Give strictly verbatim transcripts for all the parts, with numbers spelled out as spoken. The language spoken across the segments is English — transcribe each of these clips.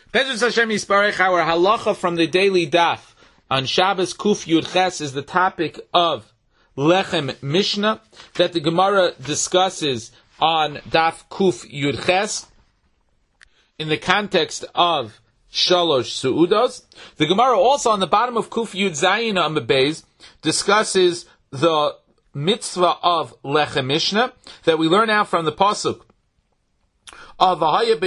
Bezos Hashem Yisparech, our halacha from the daily daf on Shabbos Kuf Yud Ches is the topic of Lechem Mishnah that the Gemara discusses on daf Kuf Yud Ches in the context of Shalosh Su'udos. The Gemara also on the bottom of Kuf Yud Zayin Amud Beis discusses the mitzvah of Lechem Mishnah that we learn out from the pasuk of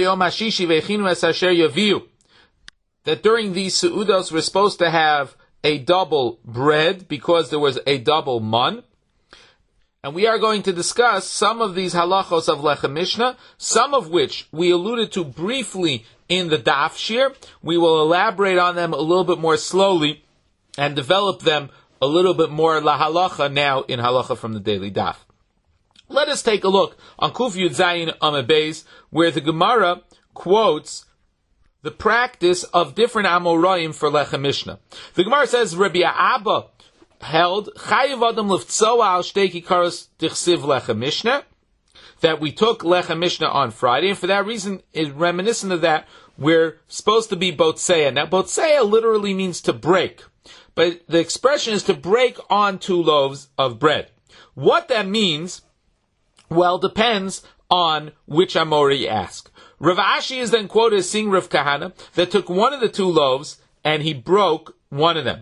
that during these Su'udos we're supposed to have a double bread because there was a double mun. And we are going to discuss some of these halachos of Lechem Mishnah, some of which we alluded to briefly in the daf shir. We will elaborate on them a little bit more slowly and develop them a little bit more la halacha now in halacha from the daily daf. Let us take a look on Kuf Yud Zayin Amud Beis, where the Gemara quotes the practice of different Amoraim for Lechem Mishnah. The Gemara says, Rabbi Abba held, Chayiv Adam Lefzoa al Shtei Kikaros Tichsiv Lechem Mishnah, that we took Lechem Mishnah on Friday, and for that reason, is reminiscent of that, we're supposed to be Botseya. Now, Botseya literally means to break, but the expression is to break on two loaves of bread. What that means, well, depends on which Amori you ask. Rav Ashi is then quoted as seeing Rav Kahana that took one of the two loaves and he broke one of them.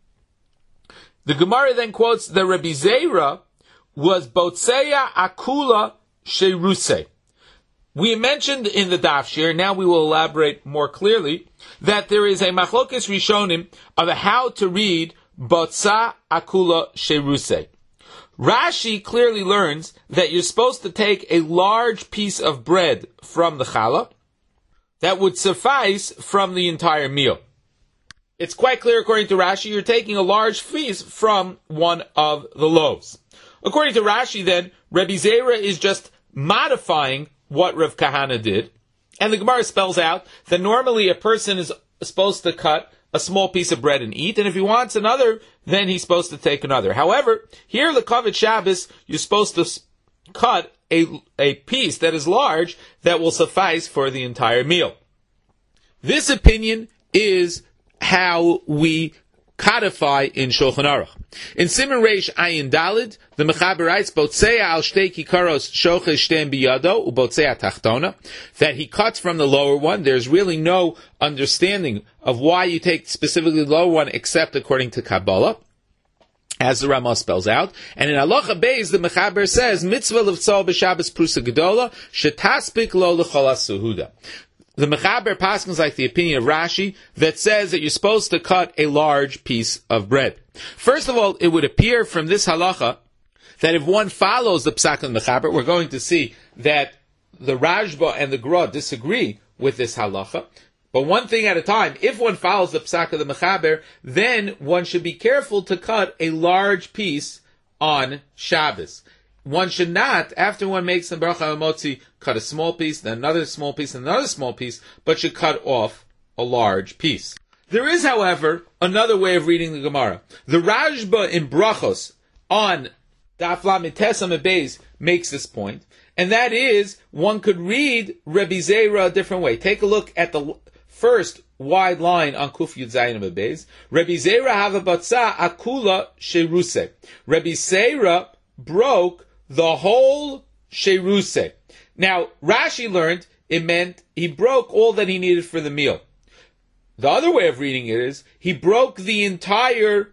The Gemara then quotes that Rabbi Zeira was Botseya Akula Sheruse. We mentioned in the Daf Shir, now we will elaborate more clearly, that there is a Machlokes Rishonim of how to read Botsa Akula Sheruse. Rashi clearly learns that you're supposed to take a large piece of bread from the challah that would suffice from the entire meal. It's quite clear according to Rashi, you're taking a large piece from one of the loaves. According to Rashi then, Rabbi Zeira is just modifying what Rav Kahana did, and the Gemara spells out that normally a person is supposed to cut a small piece of bread and eat, and if he wants another, then he's supposed to take another. However, here the Kavod Shabbos, you're supposed to cut a, a piece that is large that will suffice for the entire meal. This opinion is how we codify in Shulchan Aruch. In Siman Reish Ayin Dalid, the Mechaber writes, Botseya al Shtei Kikaros Shoche Shtem Biyado Ubotseya Tachtona, that he cuts from the lower one. There's really no understanding of why you take specifically the lower one except according to Kabbalah, as the Ramah spells out. And in Halacha Beis, the Mechaber says, Mitzvah Levtzol B'Shabbos Prusa Gedola Shetaspik Lo L'Chol HaSuhuda. The Mechaber paskins like the opinion of Rashi that says that you're supposed to cut a large piece of bread. First of all, it would appear from this halacha that if one follows the Psak of the Mechaber, we're going to see that the Rashba and the Gra disagree with this halacha. But one thing at a time, if one follows the Psak of the Mechaber, then one should be careful to cut a large piece on Shabbos. One should not, after one makes the bracha hamotzi, cut a small piece, then another small piece, and another small piece, but should cut off a large piece. There is, however, another way of reading the Gemara. The Rashba in Brachos on Daf Lamed Tes Amud Beis makes this point, and that is, one could read Rabbi Zeira a different way. Take a look at the first wide line on Kuf Yud Zayin Amud Beis. Rabbi Zeira hava batza akula sheruse. Rabbi Zeira broke the whole sheruse. Now, Rashi learned it meant he broke all that he needed for the meal. The other way of reading it is, he broke the entire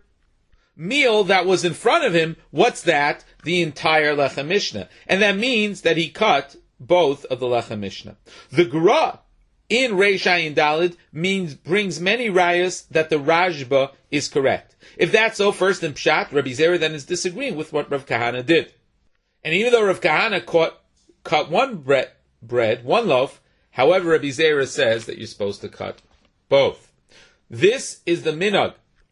meal that was in front of him. What's that? The entire Lechem Mishnah. And that means that he cut both of the Lechem Mishnah. The Gra in Reish Ayin Dalid means, brings many rayas that the Rashba is correct. If that's so, first in Pshat, Rabbi Zeira then is disagreeing with what Rav Kahana did. And even though Rav Kahana caught, cut one bread, bread, one loaf, however, Rabbi Zeira says that you're supposed to cut both. This is the minhag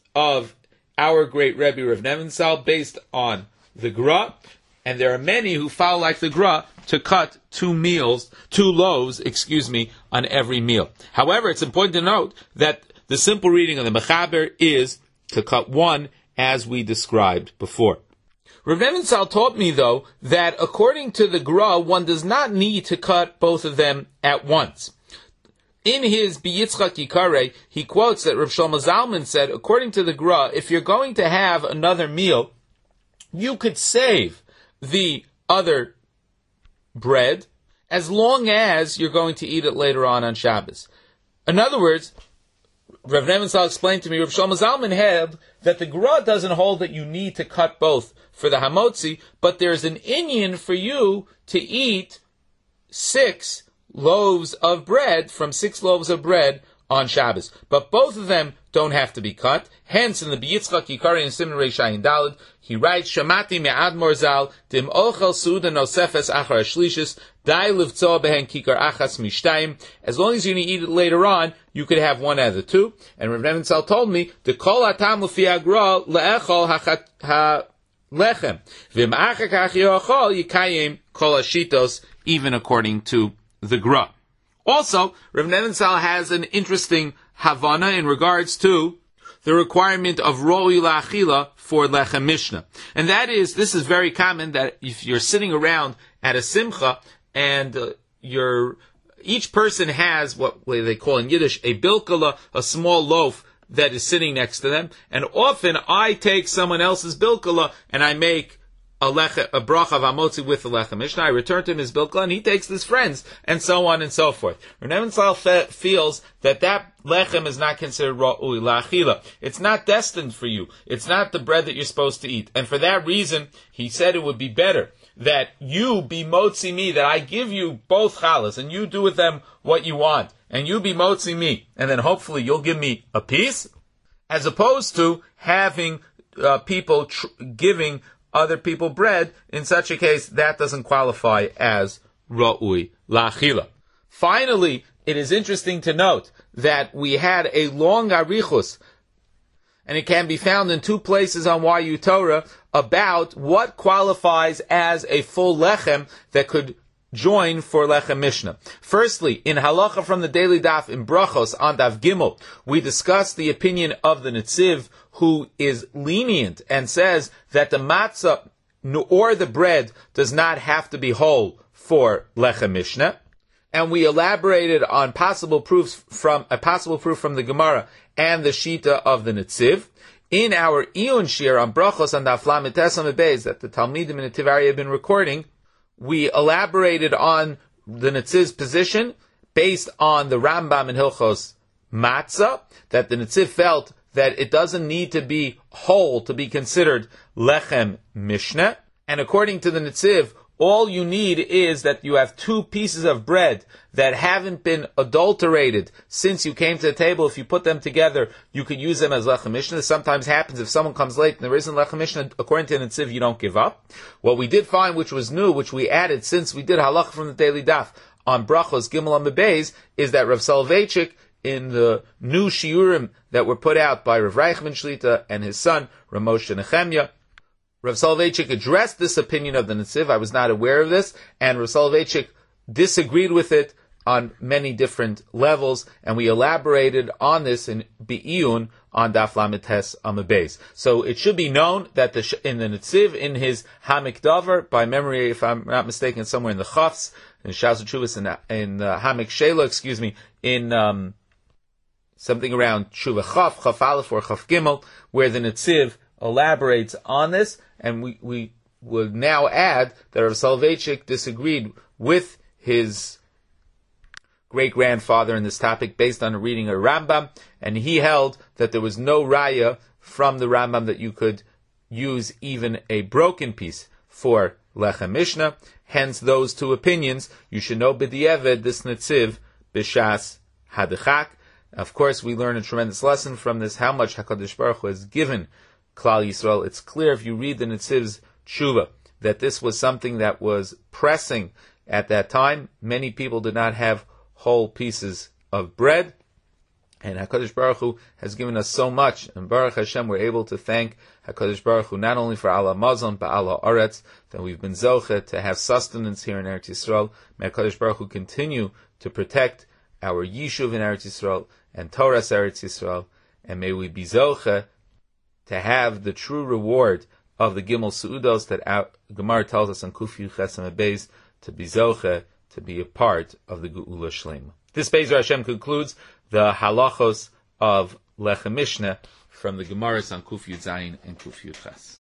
of our great Rebbe Rav Nebenzahl based on the Gra, and there are many who follow like the Gra to cut two meals, two loaves, excuse me, on every meal. However, it's important to note that the simple reading of the Mechaber is to cut one, as we described before. Rav Nebenzahl taught me, though, that according to the Gra, one does not need to cut both of them at once. In his Biyitzchak Yikare, he quotes that Rav Shlomo Zalman said, according to the Gra, if you're going to have another meal, you could save the other bread as long as you're going to eat it later on on Shabbos. In other words, Rav Nebenzahl explained to me, Rav Shlomo Zalman held that the Gra doesn't hold that you need to cut both for the Hamotzi, but there's an inyan for you to eat six loaves of bread, from six loaves of bread on Shabbos. But both of them don't have to be cut. Hence, in the Biyitzchak Yikari and Siman Reish Ayin Daled, he writes, Shamati me'admor zal, dim ochel suda nosefes achar ashlishis, dai livtzo behen kikar achas mishtayim. As long as you're going to eat it later on, you could have one out of the two. And Rav Nebenzahl told me, the kol hatam l'fi agra le'echol ha lechem. V'im achar kach yochol yikayim kol hashitos, even according to the Gra. Also, Rav Nebenzahl has an interesting Havana in regards to the requirement of Ro'i La'achila for Lechem Mishnah. And that is, this is very common, that if you're sitting around at a Simcha, and uh, you're, each person has what they call in Yiddish a bilkala, a small loaf that is sitting next to them, and often I take someone else's bilkala and I make a, leche, a bracha of Hamotzi with the Lechem Mishnah. I return to him his bilkala, and he takes his friends, and so on and so forth. Rav Nebenzahl fe- feels that that lechem is not considered ra'ui la'achila. It's not destined for you. It's not the bread that you're supposed to eat. And for that reason, he said it would be better that you be motzi me, that I give you both challahs, and you do with them what you want, and you be motzi me, and then hopefully you'll give me a piece, as opposed to having uh, people tr- giving other people bread. In such a case, that doesn't qualify as ra'ui la'achila. Finally, it is interesting to note that we had a long arichus, and it can be found in two places on Y U Torah, about what qualifies as a full lechem that could join for Lechem Mishnah. Firstly, in Halacha from the Daily Daf in Brachos on Daf Gimel, we discussed the opinion of the Netziv, who is lenient and says that the matzah or the bread does not have to be whole for Lechem Mishnah. And we elaborated on possible proofs from a possible proof from the Gemara and the Shita of the Netziv. In our Iyun Shir on Brachos and Daf Lamed Tesam Beis that the Talmidim in the Tivari have been recording, we elaborated on the Netziv's position based on the Rambam in Hilchos Matzah, that the Netziv felt that it doesn't need to be whole to be considered Lechem Mishnah. And according to the Netziv, all you need is that you have two pieces of bread that haven't been adulterated since you came to the table. If you put them together, you could use them as Lechem Mishnah. This sometimes happens if someone comes late and there isn't Lechem Mishnah. According to the Netziv, you don't give up. What we did find, which was new, which we added since we did Halach from the Daily Daf on Brachos Gimel Amud Beis, is that Rav Soloveitchik, in the new shiurim that were put out by Rav Reichman Shlita and his son, Rav Moshe Nechemya, Rav Soloveitchik addressed this opinion of the Netziv. I was not aware of this, and Rav Soloveitchik disagreed with it on many different levels, and we elaborated on this in Be'iyun on Daf Lamed Tes Amud Beis. So it should be known that the, in the Netziv, in his Hamik Davar, by memory, if I'm not mistaken, somewhere in the Chafs, in Shas Chuvas, in, in uh, Hamik Shela, excuse me, in um, something around Tshuva Chaf, Chaf Aleph, or Chaf Gimel, where the Netziv elaborates on this, and we, we would now add that Rav Soloveitchik disagreed with his great-grandfather in this topic based on a reading of Rambam, and he held that there was no raya from the Rambam that you could use even a broken piece for Lechem Mishnah. Hence those two opinions. You should know b'di'eved this Netziv b'shas hadechak. Of course, we learn a tremendous lesson from this, how much HaKadosh Baruch Hu has given Klal Yisrael. It's clear if you read the Netziv's tshuva that this was something that was pressing at that time. Many people did not have whole pieces of bread, and HaKadosh Baruch Hu has given us so much, and Baruch Hashem, we're able to thank HaKadosh Baruch Hu not only for Allah Mazon, but Allah Aretz, that we've been zoche to have sustenance here in Eretz Yisrael. May HaKadosh Baruch Hu continue to protect our Yishuv in Eretz Yisrael and Torah's Eretz Yisrael, and may we be zoche to have the true reward of the Gimel Su'udos that our Gemara tells us on Kuf Yud Ches Amud Beis, to be zoche, to be a part of the Geula Shlema. This Be'ezer Hashem concludes the halachos of Lechem Mishneh from the Gemaras on Kuf Yud Zayin and Kuf Yud Ches.